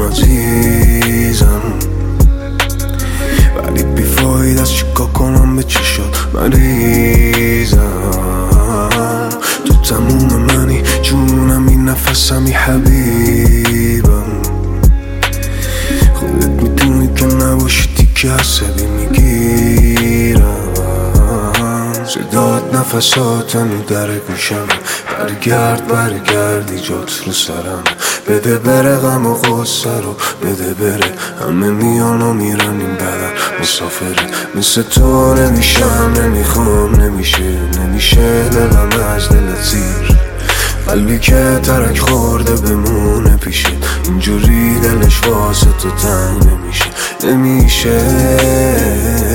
عزیزم، ولی بیفاید از چیکار کنم به چشات مریضم. تو تموم منی، جونم، این نفسمی حبیبم. خودت میدونی که نباشی که عصبی میگیرم. صدات نفساتنو در گوشم، برگردی جات رو سرم. بده بره غم و غصه رو بده بره، همه میان و میرن این بدن مسافره. مثل تو نمیشم، نمیخوام، نمیشه دلم از دلت زیر. قلبی که ترک خورده بمونه پیشه، اینجوری دلش واسه تو تنگ نمیشه.